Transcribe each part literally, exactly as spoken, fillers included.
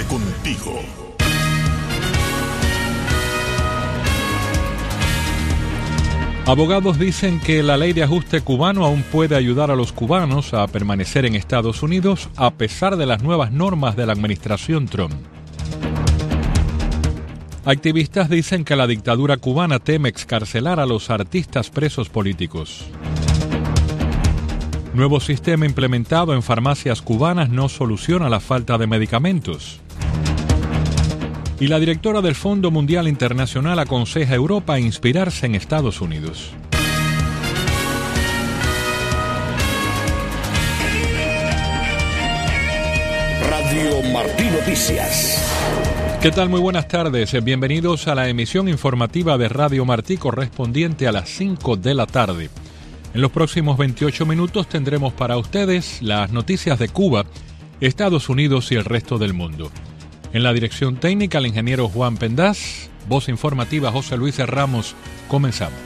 contigo. Abogados dicen que la ley de ajuste cubano aún puede ayudar a los cubanos a permanecer en Estados Unidos a pesar de las nuevas normas de la administración Trump. Activistas dicen que la dictadura cubana teme excarcelar a los artistas presos políticos. Nuevo sistema implementado en farmacias cubanas no soluciona la falta de medicamentos. Y la directora del Fondo Mundial Internacional aconseja a Europa a inspirarse en Estados Unidos. Radio Martí Noticias. ¿Qué tal? Muy buenas tardes. Bienvenidos a la emisión informativa de Radio Martí correspondiente a las cinco de la tarde. En los próximos veintiocho minutos tendremos para ustedes las noticias de Cuba, Estados Unidos y el resto del mundo. En la dirección técnica, el ingeniero Juan Pendaz, voz informativa José Luis Ramos. Comenzamos.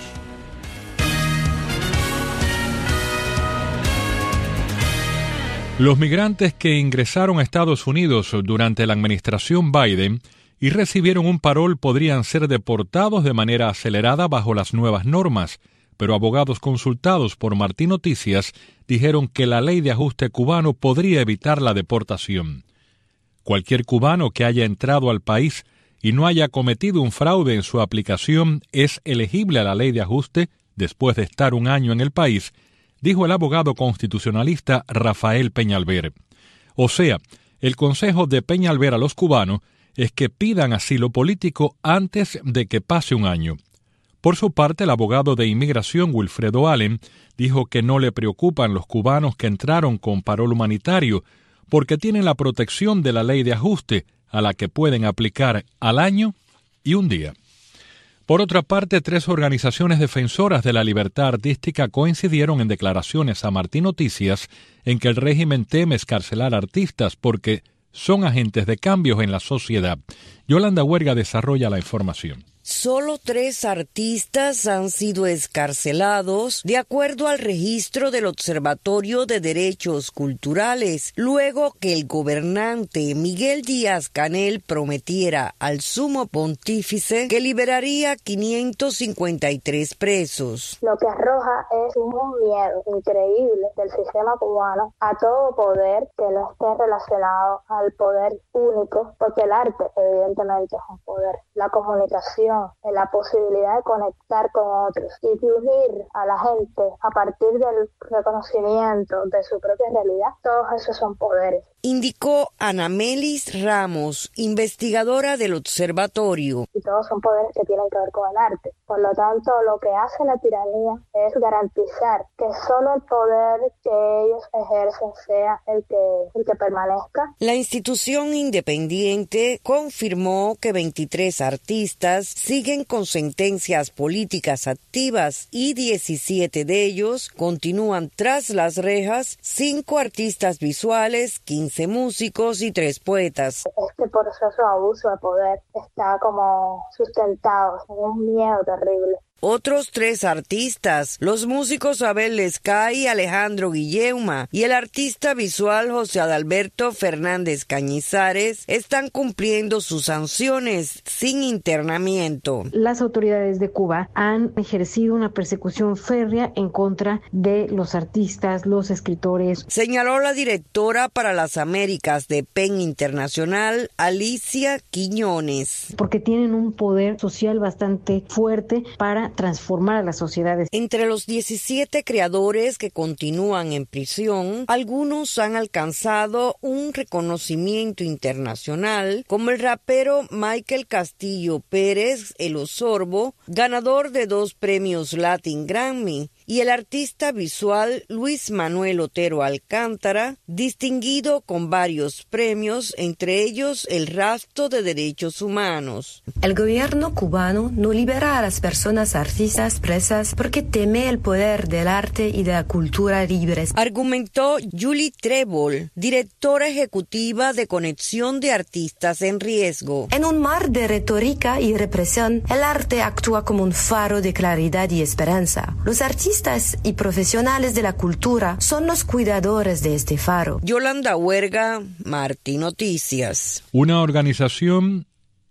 Los migrantes que ingresaron a Estados Unidos durante la administración Biden y recibieron un parol podrían ser deportados de manera acelerada bajo las nuevas normas, pero abogados consultados por Martí Noticias dijeron que la ley de ajuste cubano podría evitar la deportación. Cualquier cubano que haya entrado al país y no haya cometido un fraude en su aplicación es elegible a la ley de ajuste después de estar un año en el país, dijo el abogado constitucionalista Rafael Peñalver. O sea, el consejo de Peñalver a los cubanos es que pidan asilo político antes de que pase un año. Por su parte, el abogado de inmigración Wilfredo Allen dijo que no le preocupan los cubanos que entraron con parol humanitario porque tienen la protección de la ley de ajuste a la que pueden aplicar al año y un día. Por otra parte, tres organizaciones defensoras de la libertad artística coincidieron en declaraciones a Martí Noticias en que el régimen teme excarcelar artistas porque son agentes de cambios en la sociedad. Yolanda Huerga desarrolla la información. Solo tres artistas han sido excarcelados, de acuerdo al registro del Observatorio de Derechos Culturales, luego que el gobernante Miguel Díaz-Canel prometiera al sumo pontífice que liberaría quinientos cincuenta y tres presos. Lo que arroja es un miedo increíble del sistema cubano a todo poder que no esté relacionado al poder único, porque el arte evidentemente es un poder, la comunicación, la posibilidad de conectar con otros y de unir a la gente a partir del reconocimiento de su propia realidad, todos esos son poderes. Indicó Anamelis Ramos, investigadora del observatorio. Y todos son poderes que tienen que ver con el arte. Por lo tanto, lo que hace la tiranía es garantizar que solo el poder que ellos ejercen sea el que, el que permanezca. La institución independiente confirmó que veintitrés artistas siguen con sentencias políticas activas y diecisiete de ellos continúan tras las rejas, cinco artistas visuales, quince músicos y tres poetas. Este proceso de abuso de poder está como sustentado en un miedo terrible. Otros tres artistas, los músicos Abel Lescay y Alejandro Guilleuma y el artista visual José Adalberto Fernández Cañizares, están cumpliendo sus sanciones sin internamiento. Las autoridades de Cuba han ejercido una persecución férrea en contra de los artistas, los escritores. Señaló la directora para las Américas de PEN Internacional, Alicia Quiñones. Porque tienen un poder social bastante fuerte para transformar a las sociedades. Entre los diecisiete creadores que continúan en prisión, algunos han alcanzado un reconocimiento internacional, como el rapero Michael Castillo Pérez, el Osorbo, ganador de dos premios Latin Grammy, y el artista visual Luis Manuel Otero Alcántara, distinguido con varios premios, entre ellos el Rastro de Derechos Humanos. El gobierno cubano no libera a las personas artistas presas porque teme el poder del arte y de la cultura libres, argumentó Julie Trebol, directora ejecutiva de Conexión de Artistas en Riesgo. En un mar de retórica y represión, el arte actúa como un faro de claridad y esperanza. Los artistas artistas y profesionales de la cultura son los cuidadores de este faro. Yolanda Huerga, Martí Noticias. Una organización,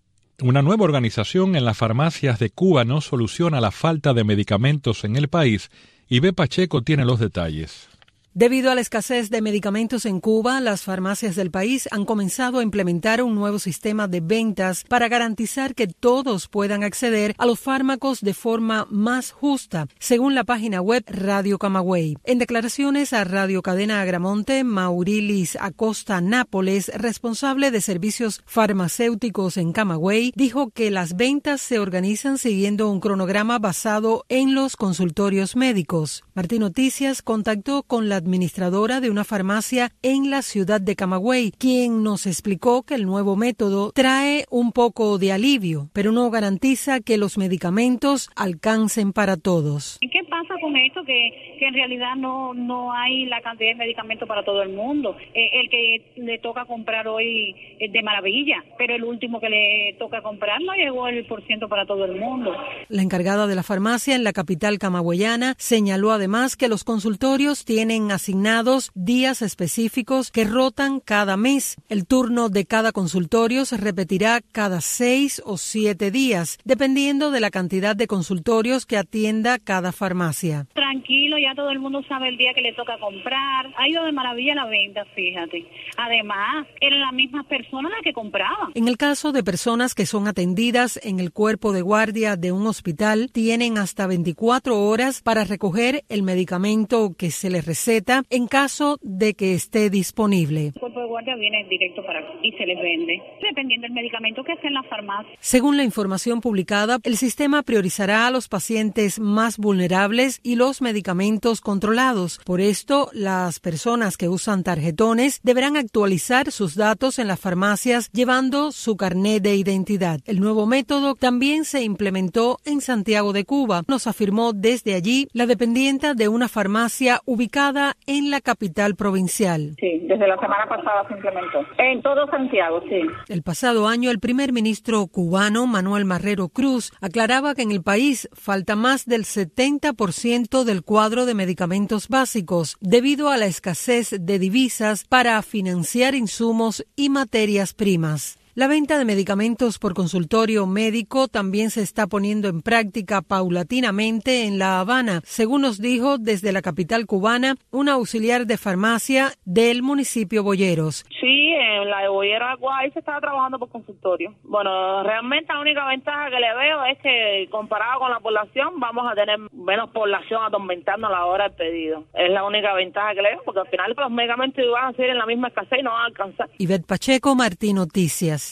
una nueva organización en las farmacias de Cuba no soluciona la falta de medicamentos en el país. Ivette Pacheco tiene los detalles. Debido a la escasez de medicamentos en Cuba, las farmacias del país han comenzado a implementar un nuevo sistema de ventas para garantizar que todos puedan acceder a los fármacos de forma más justa, según la página web Radio Camagüey. En declaraciones a Radio Cadena Agramonte, Maurilis Acosta Nápoles, responsable de servicios farmacéuticos en Camagüey, dijo que las ventas se organizan siguiendo un cronograma basado en los consultorios médicos. Martí Noticias contactó con la administradora de una farmacia en la ciudad de Camagüey, quien nos explicó que el nuevo método trae un poco de alivio, pero no garantiza que los medicamentos alcancen para todos. ¿Qué pasa con esto? Que, que en realidad no, no hay la cantidad de medicamentos para todo el mundo. Eh, el que le toca comprar hoy es de maravilla, pero el último que le toca comprar no llegó el por ciento para todo el mundo. La encargada de la farmacia en la capital camagüeyana señaló además que los consultorios tienen asignados días específicos que rotan cada mes. El turno de cada consultorio se repetirá cada seis o siete días, dependiendo de la cantidad de consultorios que atienda cada farmacia. Tranquilo, ya todo el mundo sabe el día que le toca comprar. Ha ido de maravilla la venta, fíjate. Además, eran las mismas personas las que compraban. En el caso de personas que son atendidas en el cuerpo de guardia de un hospital, tienen hasta veinticuatro horas para recoger el medicamento que se les receta en caso de que esté disponible. El cuerpo de guardia viene directo para aquí y se les vende, dependiendo del medicamento que esté en la farmacia. Según la información publicada, el sistema priorizará a los pacientes más vulnerables y los medicamentos controlados. Por esto, las personas que usan tarjetones deberán actualizar sus datos en las farmacias llevando su carnet de identidad. El nuevo método también se implementó en Santiago de Cuba, nos afirmó desde allí la dependienta de una farmacia ubicada en la capital provincial. Sí, desde la semana pasada se implementó. En todo Santiago, sí. El pasado año, el primer ministro cubano, Manuel Marrero Cruz, aclaraba que en el país falta más del setenta por ciento del cuadro de medicamentos básicos, debido a la escasez de divisas para financiar insumos y materias primas. La venta de medicamentos por consultorio médico también se está poniendo en práctica paulatinamente en La Habana, según nos dijo desde la capital cubana un auxiliar de farmacia del municipio Boyeros. Sí, en la de Boyeros ahí se estaba trabajando por consultorio. Bueno, realmente la única ventaja que le veo es que comparado con la población vamos a tener menos población atormentando a la hora del pedido. Es la única ventaja que le veo porque al final los medicamentos van a ser en la misma escasez y no van a alcanzar. Ivette Pacheco, Martí Noticias.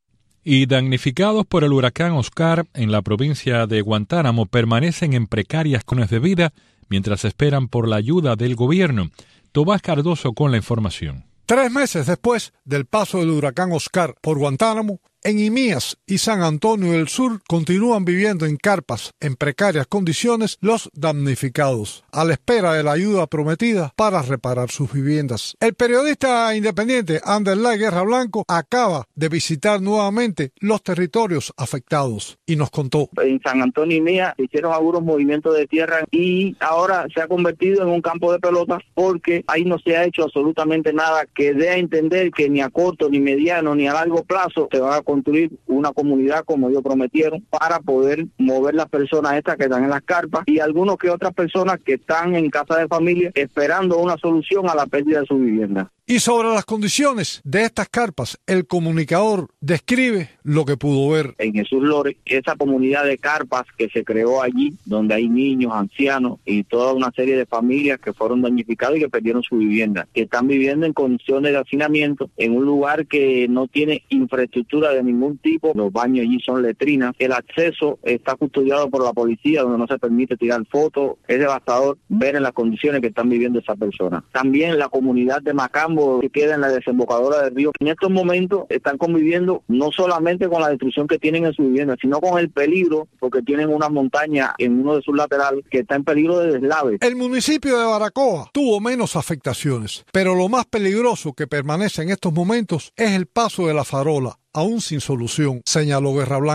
Y damnificados por el huracán Oscar en la provincia de Guantánamo permanecen en precarias condiciones de vida mientras esperan por la ayuda del gobierno. Tomás Cardoso con la información. Tres meses después del paso del huracán Oscar por Guantánamo, en Imías y San Antonio del Sur continúan viviendo en carpas en precarias condiciones los damnificados, a la espera de la ayuda prometida para reparar sus viviendas. El periodista independiente Anderlay Guerra Blanco acaba de visitar nuevamente los territorios afectados y nos contó. En San Antonio y Imías se hicieron algunos movimientos de tierra y ahora se ha convertido en un campo de pelotas porque ahí no se ha hecho absolutamente nada que dé a entender que ni a corto, ni mediano, ni a largo plazo se va a construir una comunidad como ellos prometieron para poder mover las personas estas que están en las carpas y algunos que otras personas que están en casa de familia esperando una solución a la pérdida de su vivienda. Y sobre las condiciones de estas carpas, el comunicador describe lo que pudo ver. En Jesús Lores, esa comunidad de carpas que se creó allí, donde hay niños, ancianos y toda una serie de familias que fueron damnificadas y que perdieron su vivienda, que están viviendo en condiciones de hacinamiento, en un lugar que no tiene infraestructura de ningún tipo, los baños allí son letrinas, el acceso está custodiado por la policía, donde no se permite tirar fotos, es devastador ver en las condiciones que están viviendo esas personas. También la comunidad de Macambo, que queda en la desembocadura del río, en estos momentos están conviviendo no solamente con la destrucción que tienen en su vivienda, sino con el peligro, porque tienen una montaña en uno de sus laterales que está en peligro de deslave. El municipio de Baracoa tuvo menos afectaciones, pero lo más peligroso que permanece en estos momentos es el paso de la farola, aún sin solución, señaló Guerra Blanco.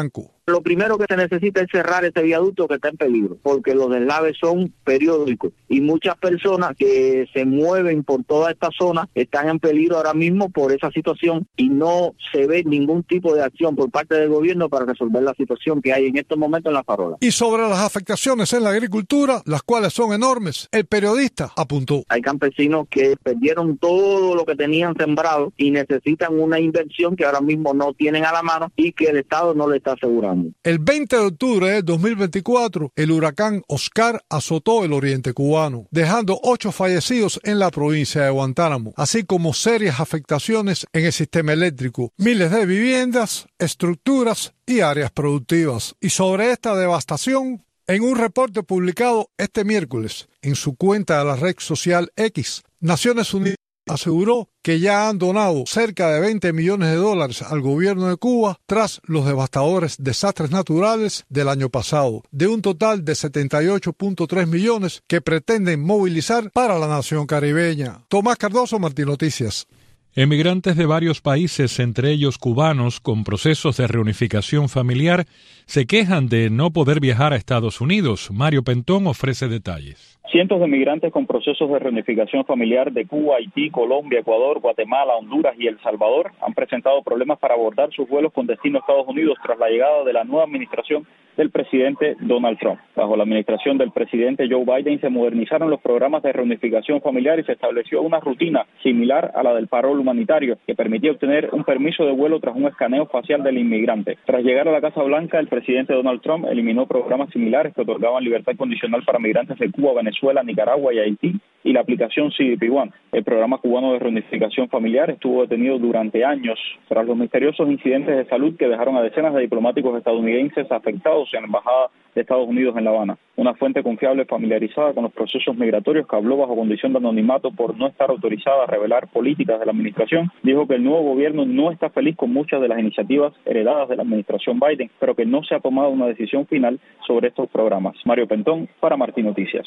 Lo primero que se necesita es cerrar ese viaducto que está en peligro, porque los deslaves son periódicos y muchas personas que se mueven por toda esta zona están en peligro ahora mismo por esa situación y no se ve ningún tipo de acción por parte del gobierno para resolver la situación que hay en estos momentos en La Farola. Y sobre las afectaciones en la agricultura, las cuales son enormes, el periodista apuntó. Hay campesinos que perdieron todo lo que tenían sembrado y necesitan una inversión que ahora mismo no tienen a la mano y que el Estado no le está asegurando. El veinte de octubre de dos mil veinticuatro, el huracán Oscar azotó el oriente cubano, dejando ocho fallecidos en la provincia de Guantánamo, así como serias afectaciones en el sistema eléctrico, miles de viviendas, estructuras y áreas productivas. Y sobre esta devastación, en un reporte publicado este miércoles en su cuenta de la red social X, Naciones Unidas aseguró que ya han donado cerca de veinte millones de dólares al gobierno de Cuba tras los devastadores desastres naturales del año pasado, de un total de setenta y ocho punto tres millones que pretenden movilizar para la nación caribeña. Tomás Cardoso, Martín Noticias. Emigrantes de varios países, entre ellos cubanos, con procesos de reunificación familiar, se quejan de no poder viajar a Estados Unidos. Mario Pentón ofrece detalles. Cientos de migrantes con procesos de reunificación familiar de Cuba, Haití, Colombia, Ecuador, Guatemala, Honduras y El Salvador han presentado problemas para abordar sus vuelos con destino a Estados Unidos tras la llegada de la nueva administración del presidente Donald Trump. Bajo la administración del presidente Joe Biden se modernizaron los programas de reunificación familiar y se estableció una rutina similar a la del parol humanitario que permitía obtener un permiso de vuelo tras un escaneo facial del inmigrante. Tras llegar a la Casa Blanca, el presidente Donald Trump eliminó programas similares que otorgaban libertad condicional para migrantes de Cuba, Venezuela, Nicaragua y Haití y la aplicación C D P One. El programa cubano de reunificación familiar estuvo detenido durante años tras los misteriosos incidentes de salud que dejaron a decenas de diplomáticos estadounidenses afectados en la Embajada de Estados Unidos en La Habana. Una fuente confiable familiarizada con los procesos migratorios que habló bajo condición de anonimato por no estar autorizada a revelar políticas de la administración, dijo que el nuevo gobierno no está feliz con muchas de las iniciativas heredadas de la administración Biden, pero que no se ha tomado una decisión final sobre estos programas. Mario Pentón, para Martín Noticias.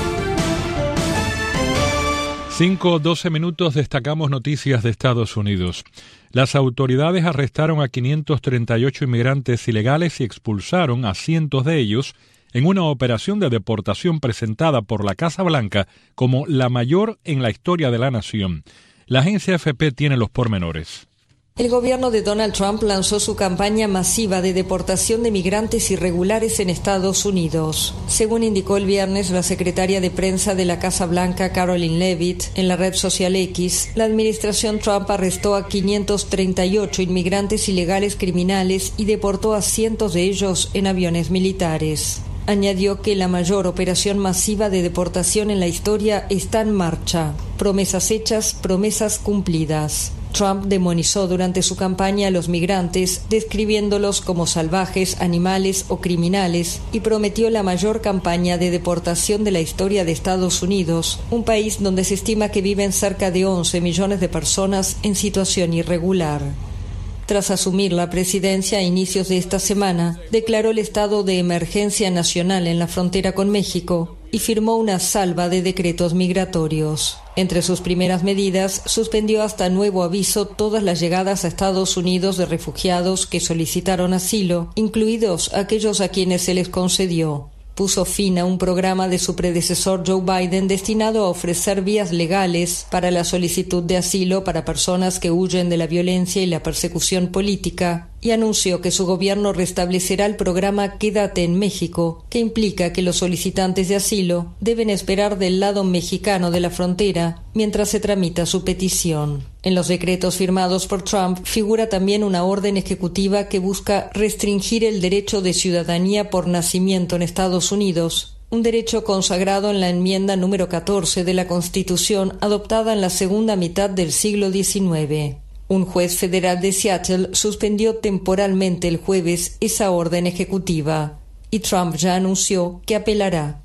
cinco doce minutos, destacamos noticias de Estados Unidos. Las autoridades arrestaron a quinientos treinta y ocho inmigrantes ilegales y expulsaron a cientos de ellos en una operación de deportación presentada por la Casa Blanca como la mayor en la historia de la nación. La agencia A F P tiene los pormenores. El gobierno de Donald Trump lanzó su campaña masiva de deportación de migrantes irregulares en Estados Unidos. Según indicó el viernes la secretaria de prensa de la Casa Blanca, Karoline Leavitt, en la red social X, la administración Trump arrestó a quinientos treinta y ocho inmigrantes ilegales criminales y deportó a cientos de ellos en aviones militares. Añadió que la mayor operación masiva de deportación en la historia está en marcha. Promesas hechas, promesas cumplidas. Trump demonizó durante su campaña a los migrantes, describiéndolos como salvajes, animales o criminales, y prometió la mayor campaña de deportación de la historia de Estados Unidos, un país donde se estima que viven cerca de once millones de personas en situación irregular. Tras asumir la presidencia a inicios de esta semana, declaró el estado de emergencia nacional en la frontera con México y firmó una salva de decretos migratorios. Entre sus primeras medidas, suspendió hasta nuevo aviso todas las llegadas a Estados Unidos de refugiados que solicitaron asilo, incluidos aquellos a quienes se les concedió. Puso fin a un programa de su predecesor Joe Biden destinado a ofrecer vías legales para la solicitud de asilo para personas que huyen de la violencia y la persecución política, y anunció que su gobierno restablecerá el programa Quédate en México, que implica que los solicitantes de asilo deben esperar del lado mexicano de la frontera mientras se tramita su petición. En los decretos firmados por Trump figura también una orden ejecutiva que busca restringir el derecho de ciudadanía por nacimiento en Estados Unidos, un derecho consagrado en la enmienda número catorce de la Constitución adoptada en la segunda mitad del siglo diecinueve. Un juez federal de Seattle suspendió temporalmente el jueves esa orden ejecutiva, y Trump ya anunció que apelará.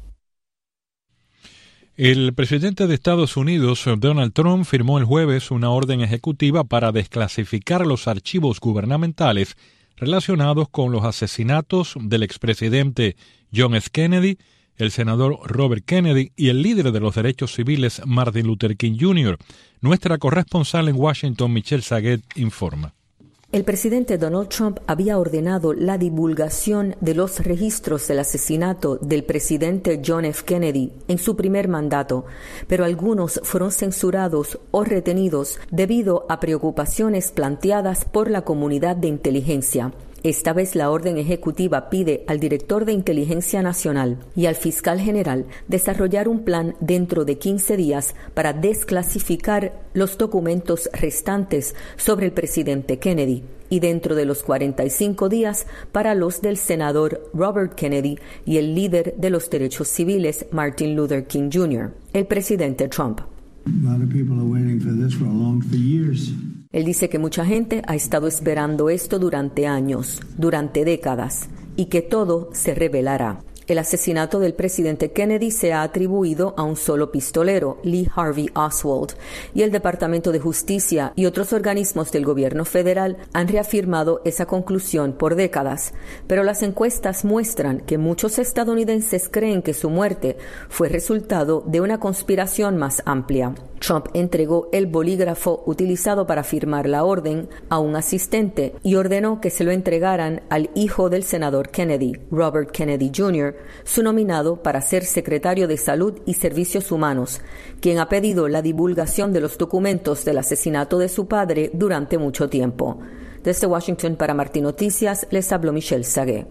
El presidente de Estados Unidos, Donald Trump, firmó el jueves una orden ejecutiva para desclasificar los archivos gubernamentales relacionados con los asesinatos del expresidente John F. Kennedy, el senador Robert Kennedy y el líder de los derechos civiles Martin Luther King junior Nuestra corresponsal en Washington, Michelle Saguet, informa. El presidente Donald Trump había ordenado la divulgación de los registros del asesinato del presidente John F. Kennedy en su primer mandato, pero algunos fueron censurados o retenidos debido a preocupaciones planteadas por la comunidad de inteligencia. Esta vez la orden ejecutiva pide al director de Inteligencia Nacional y al fiscal general desarrollar un plan dentro de quince días para desclasificar los documentos restantes sobre el presidente Kennedy y dentro de los cuarenta y cinco días para los del senador Robert Kennedy y el líder de los derechos civiles Martin Luther King junior, el presidente Trump. Él dice que mucha gente ha estado esperando esto durante años, durante décadas, y que todo se revelará. El asesinato del presidente Kennedy se ha atribuido a un solo pistolero, Lee Harvey Oswald, y el Departamento de Justicia y otros organismos del gobierno federal han reafirmado esa conclusión por décadas. Pero las encuestas muestran que muchos estadounidenses creen que su muerte fue resultado de una conspiración más amplia. Trump entregó el bolígrafo utilizado para firmar la orden a un asistente y ordenó que se lo entregaran al hijo del senador Kennedy, Robert Kennedy junior, su nominado para ser secretario de Salud y Servicios Humanos, quien ha pedido la divulgación de los documentos del asesinato de su padre durante mucho tiempo. Desde Washington para Martín Noticias, les habló Michelle Sagué.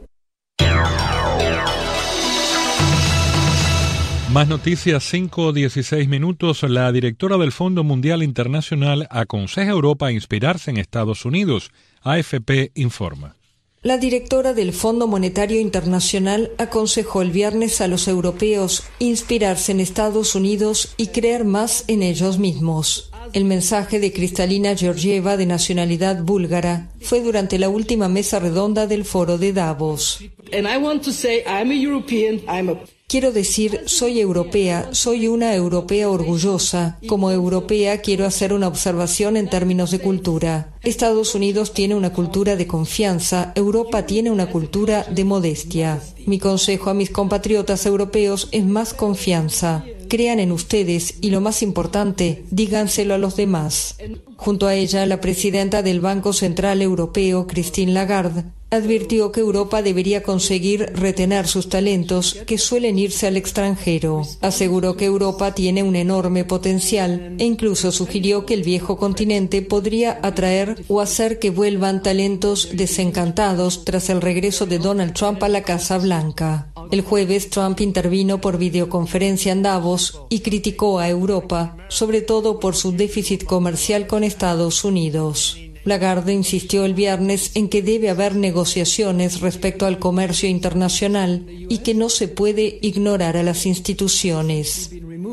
Más noticias, cinco dieciséis minutos. La directora del Fondo Mundial Internacional aconseja a Europa a inspirarse en Estados Unidos. A F P informa. La directora del Fondo Monetario Internacional aconsejó el viernes a los europeos inspirarse en Estados Unidos y creer más en ellos mismos. El mensaje de Kristalina Georgieva, de nacionalidad búlgara, fue durante la última mesa redonda del Foro de Davos. And I want to say, I'm a European, I'm a Quiero decir, soy europea, soy una europea orgullosa. Como europea quiero hacer una observación en términos de cultura. Estados Unidos tiene una cultura de confianza, Europa tiene una cultura de modestia. Mi consejo a mis compatriotas europeos es más confianza. Crean en ustedes y, lo más importante, díganselo a los demás. Junto a ella, la presidenta del Banco Central Europeo, Christine Lagarde, advirtió que Europa debería conseguir retener sus talentos que suelen irse al extranjero. Aseguró que Europa tiene un enorme potencial e incluso sugirió que el viejo continente podría atraer o hacer que vuelvan talentos desencantados tras el regreso de Donald Trump a la Casa Blanca. El jueves, Trump intervino por videoconferencia en Davos y criticó a Europa, sobre todo por su déficit comercial con Estados Unidos. Lagarde insistió el viernes en que debe haber negociaciones respecto al comercio internacional y que no se puede ignorar a las instituciones.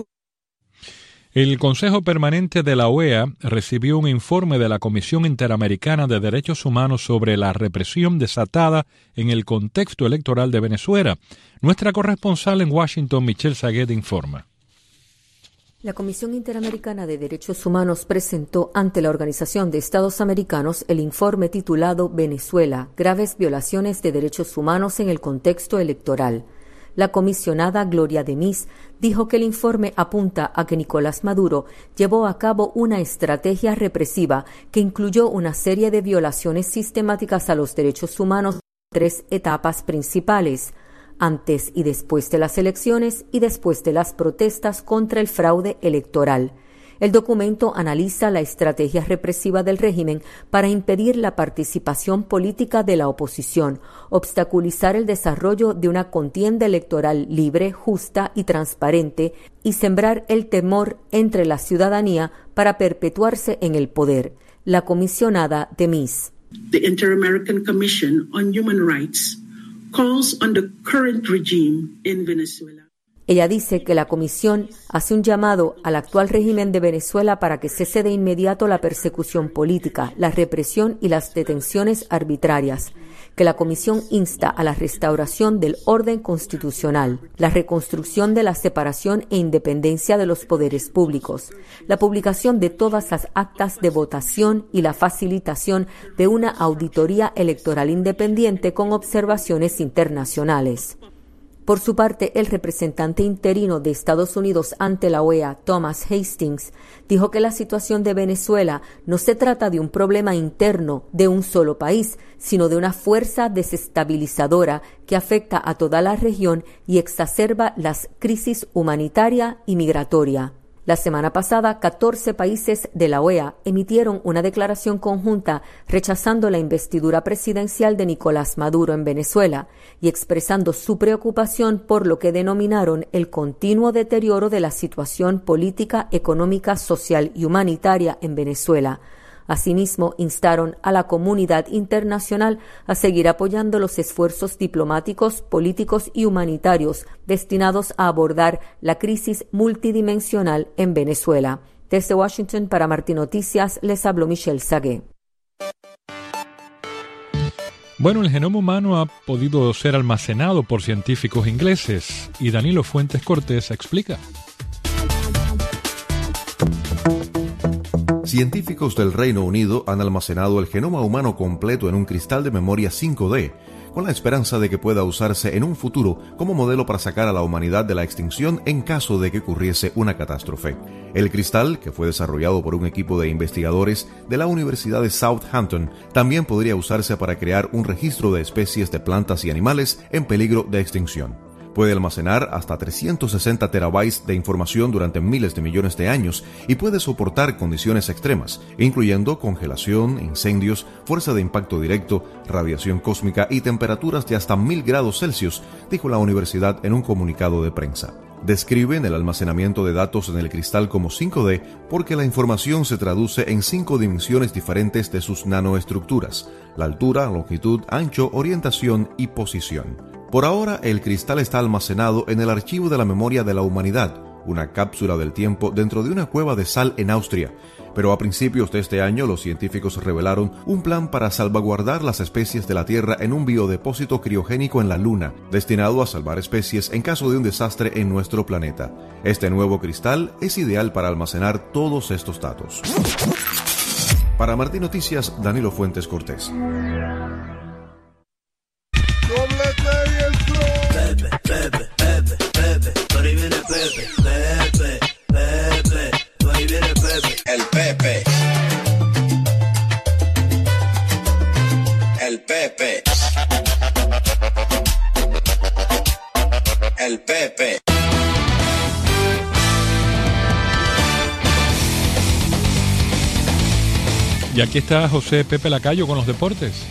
El Consejo Permanente de la O E A recibió un informe de la Comisión Interamericana de Derechos Humanos sobre la represión desatada en el contexto electoral de Venezuela. Nuestra corresponsal en Washington, Michelle Saguet, informa. La Comisión Interamericana de Derechos Humanos presentó ante la Organización de Estados Americanos el informe titulado Venezuela, graves violaciones de derechos humanos en el contexto electoral. La comisionada Gloria Demis dijo que el informe apunta a que Nicolás Maduro llevó a cabo una estrategia represiva que incluyó una serie de violaciones sistemáticas a los derechos humanos en tres etapas principales: antes y después de las elecciones y después de las protestas contra el fraude electoral. El documento analiza la estrategia represiva del régimen para impedir la participación política de la oposición, obstaculizar el desarrollo de una contienda electoral libre, justa y transparente y sembrar el temor entre la ciudadanía para perpetuarse en el poder. La comisionada Demis. The Inter-American Commission on Human Rights calls on the current regime in Venezuela. Ella dice que la comisión hace un llamado al actual régimen de Venezuela para que cese de inmediato la persecución política, la represión y las detenciones arbitrarias, que la comisión insta a la restauración del orden constitucional, la reconstrucción de la separación e independencia de los poderes públicos, la publicación de todas las actas de votación y la facilitación de una auditoría electoral independiente con observaciones internacionales. Por su parte, el representante interino de Estados Unidos ante la O E A, Thomas Hastings, dijo que la situación de Venezuela no se trata de un problema interno de un solo país, sino de una fuerza desestabilizadora que afecta a toda la región y exacerba las crisis humanitaria y migratoria. La semana pasada, catorce países de la O E A emitieron una declaración conjunta rechazando la investidura presidencial de Nicolás Maduro en Venezuela y expresando su preocupación por lo que denominaron el continuo deterioro de la situación política, económica, social y humanitaria en Venezuela. Asimismo, instaron a la comunidad internacional a seguir apoyando los esfuerzos diplomáticos, políticos y humanitarios destinados a abordar la crisis multidimensional en Venezuela. Desde Washington, para Martín Noticias, les habló Michelle Sagué. Bueno, el genoma humano ha podido ser almacenado por científicos ingleses y Danilo Fuentes Cortés explica. Científicos del Reino Unido han almacenado el genoma humano completo en un cristal de memoria cinco D, con la esperanza de que pueda usarse en un futuro como modelo para sacar a la humanidad de la extinción en caso de que ocurriese una catástrofe. El cristal, que fue desarrollado por un equipo de investigadores de la Universidad de Southampton, también podría usarse para crear un registro de especies de plantas y animales en peligro de extinción. Puede almacenar hasta trescientos sesenta terabytes de información durante miles de millones de años y puede soportar condiciones extremas, incluyendo congelación, incendios, fuerza de impacto directo, radiación cósmica y temperaturas de hasta mil grados Celsius, dijo la universidad en un comunicado de prensa. Describen el almacenamiento de datos en el cristal como cinco D porque la información se traduce en cinco dimensiones diferentes de sus nanoestructuras: la altura, longitud, ancho, orientación y posición. Por ahora, el cristal está almacenado en el Archivo de la Memoria de la Humanidad, una cápsula del tiempo dentro de una cueva de sal en Austria. Pero a principios de este año, los científicos revelaron un plan para salvaguardar las especies de la Tierra en un biodepósito criogénico en la Luna, destinado a salvar especies en caso de un desastre en nuestro planeta. Este nuevo cristal es ideal para almacenar todos estos datos. Para Martín Noticias, Danilo Fuentes Cortés. Pepe, Pepe, Pepe, por ahí viene Pepe, Pepe, Pepe, por ahí viene Pepe. El Pepe. El Pepe. El Pepe. Y aquí está José Pepe Lacayo con los deportes.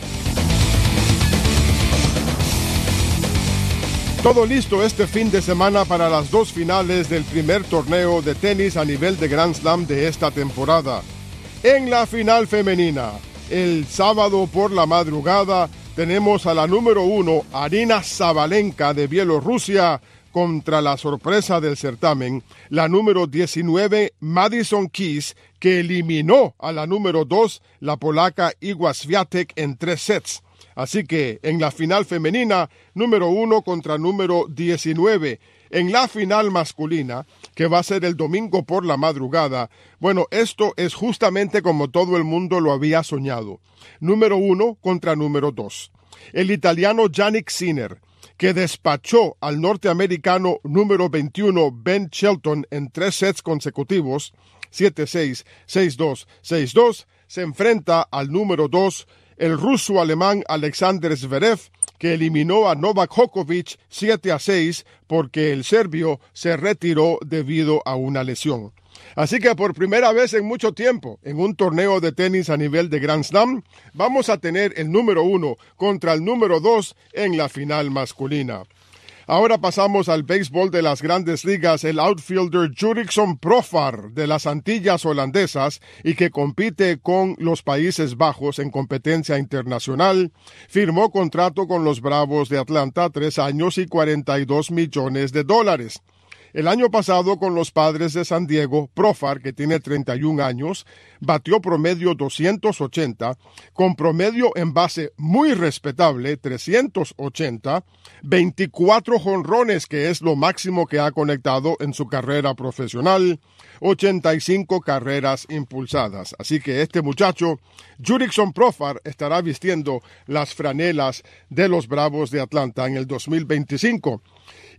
Todo listo este fin de semana para las dos finales del primer torneo de tenis a nivel de Grand Slam de esta temporada. En la final femenina, el sábado por la madrugada, tenemos a la número uno, Arina Sabalenka de Bielorrusia, contra la sorpresa del certamen, la número diecinueve, Madison Keys, que eliminó a la número dos, la polaca Iga Swiatek, en tres sets. Así que en la final femenina, número uno contra número diecinueve. En la final masculina, que va a ser el domingo por la madrugada, bueno, esto es justamente como todo el mundo lo había soñado. Número uno contra número dos. El italiano Jannik Sinner, que despachó al norteamericano número veintiuno Ben Shelton en tres sets consecutivos, siete seis, seis dos, seis dos, se enfrenta al número dos, el ruso-alemán Alexander Zverev, que eliminó a Novak Djokovic siete a seis porque el serbio se retiró debido a una lesión. Así que por primera vez en mucho tiempo, en un torneo de tenis a nivel de Grand Slam, vamos a tener el número uno contra el número dos en la final masculina. Ahora pasamos al béisbol de las Grandes Ligas. El outfielder Jurickson Profar de las Antillas Holandesas y que compite con los Países Bajos en competencia internacional, firmó contrato con los Bravos de Atlanta, tres años y cuarenta y dos millones de dólares. El año pasado con los Padres de San Diego, Profar, que tiene treinta y un años, batió promedio doscientos ochenta, con promedio en base muy respetable, trescientos ochenta, veinticuatro jonrones, que es lo máximo que ha conectado en su carrera profesional, ochenta y cinco carreras impulsadas. Así que este muchacho, Jurickson Profar, estará vistiendo las franelas de los Bravos de Atlanta en el dos mil veinticinco.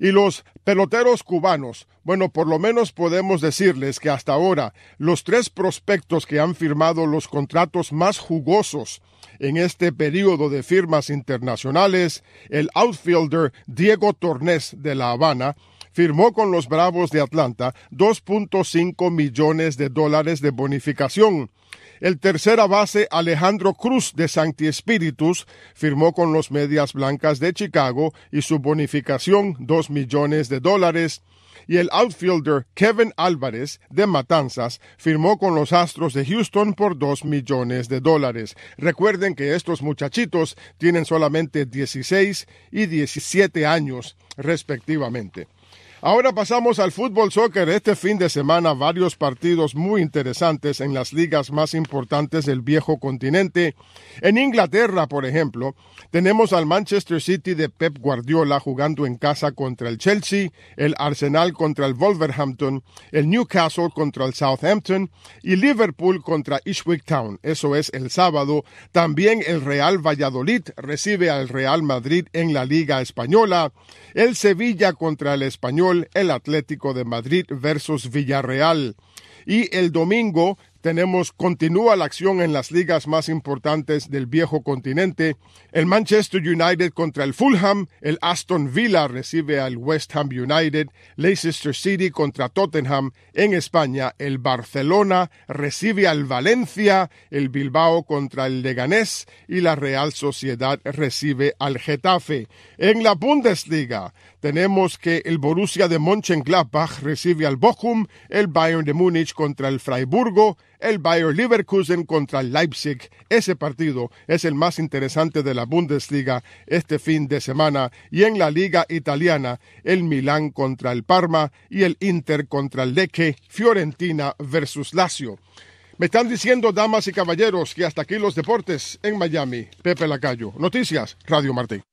Y los peloteros cubanos, bueno, por lo menos podemos decirles que hasta ahora los tres prospectos que han firmado los contratos más jugosos en este periodo de firmas internacionales, el outfielder Diego Tornés de La Habana, firmó con los Bravos de Atlanta dos punto cinco millones de dólares de bonificación. El tercera base Alejandro Cruz de Sancti Spiritus firmó con los Medias Blancas de Chicago y su bonificación dos millones de dólares. Y el outfielder Kevin Álvarez de Matanzas firmó con los Astros de Houston por dos millones de dólares. Recuerden que estos muchachitos tienen solamente dieciséis y diecisiete años respectivamente. Ahora pasamos al fútbol soccer. Este fin de semana varios partidos muy interesantes en las ligas más importantes del viejo continente. En Inglaterra, por ejemplo, tenemos al Manchester City de Pep Guardiola jugando en casa contra el Chelsea, el Arsenal contra el Wolverhampton, el Newcastle contra el Southampton y Liverpool contra Ipswich Town. Eso es el sábado. También el Real Valladolid recibe al Real Madrid en la Liga Española. El Sevilla contra el Español, el Atlético de Madrid versus Villarreal. Y el domingo tenemos, continúa la acción en las ligas más importantes del viejo continente. El Manchester United contra el Fulham, el Aston Villa recibe al West Ham United, Leicester City contra Tottenham. En España, el Barcelona recibe al Valencia, el Bilbao contra el Leganés y la Real Sociedad recibe al Getafe. En la Bundesliga tenemos que el Borussia de Mönchengladbach recibe al Bochum, el Bayern de Múnich contra el Freiburgo, el Bayer Leverkusen contra el Leipzig. Ese partido es el más interesante de la Bundesliga este fin de semana. Y en la Liga Italiana, el Milán contra el Parma y el Inter contra el Lecce, Fiorentina versus Lazio. Me están diciendo, damas y caballeros, que hasta aquí los deportes en Miami. Pepe Lacayo. Noticias, Radio Martí.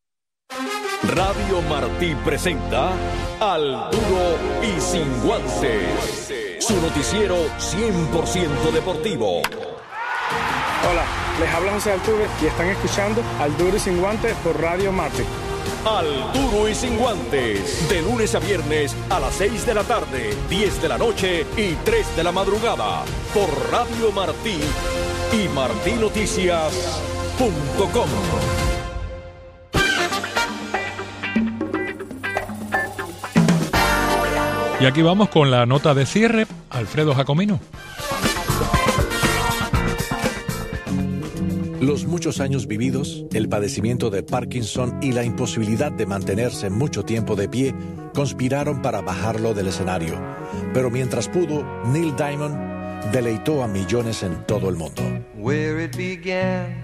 Radio Martí presenta Al Duro y Sin Guantes, su noticiero cien por ciento deportivo. Hola, les habla José Altuve y están escuchando Al Duro y Sin Guantes por Radio Martí. Al Duro y Sin Guantes, de lunes a viernes a las seis de la tarde, diez de la noche y tres de la madrugada, por Radio Martí y martí noticias punto com. Y aquí vamos con la nota de cierre. Alfredo Jacomino. Los muchos años vividos, el padecimiento de Parkinson y la imposibilidad de mantenerse mucho tiempo de pie conspiraron para bajarlo del escenario. Pero mientras pudo, Neil Diamond deleitó a millones en todo el mundo. Where it began,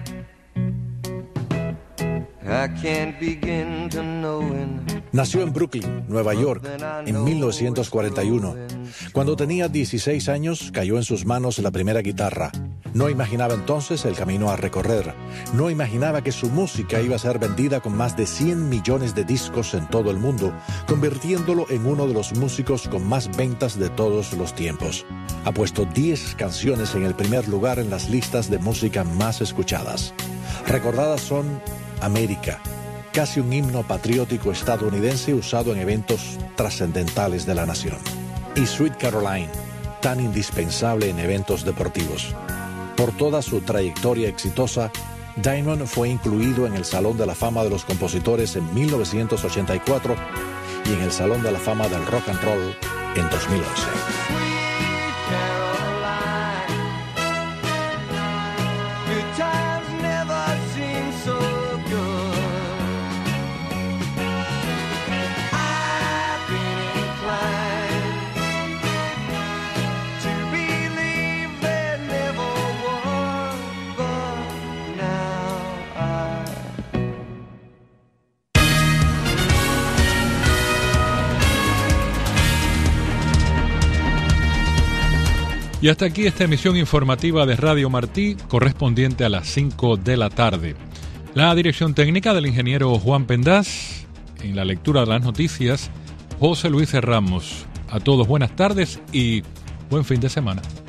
I can't begin to know it. Nació en Brooklyn, Nueva York, en mil novecientos cuarenta y uno. Cuando tenía dieciséis años, cayó en sus manos la primera guitarra. No imaginaba entonces el camino a recorrer. No imaginaba que su música iba a ser vendida con más de cien millones de discos en todo el mundo, convirtiéndolo en uno de los músicos con más ventas de todos los tiempos. Ha puesto diez canciones en el primer lugar en las listas de música más escuchadas. Recordadas son América, casi un himno patriótico estadounidense usado en eventos trascendentales de la nación, y Sweet Caroline, tan indispensable en eventos deportivos. Por toda su trayectoria exitosa, Diamond fue incluido en el Salón de la Fama de los Compositores en mil novecientos ochenta y cuatro y en el Salón de la Fama del Rock and Roll en dos mil once. Y hasta aquí esta emisión informativa de Radio Martí, correspondiente a las cinco de la tarde. La dirección técnica del ingeniero Juan Pendaz, en la lectura de las noticias, José Luis Ramos. A todos buenas tardes y buen fin de semana.